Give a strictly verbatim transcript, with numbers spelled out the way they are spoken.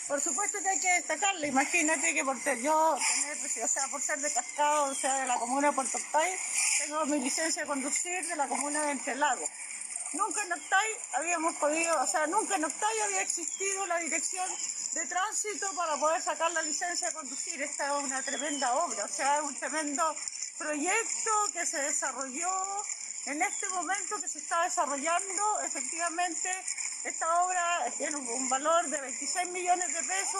Por supuesto que hay que destacarle, imagínate que por ser yo, tener, o sea, por ser de Cascado, o sea, de la comuna de Puerto Octay, tengo mi licencia de conducir de la comuna de Entre Lagos. Nunca en Octay habíamos podido, o sea, nunca en Octay había existido la dirección de tránsito para poder sacar la licencia de conducir. Esta es una tremenda obra, o sea, es un tremendo proyecto que se desarrolló en este momento, que se está desarrollando. Efectivamente, esta obra tiene un valor de veintiséis millones de pesos.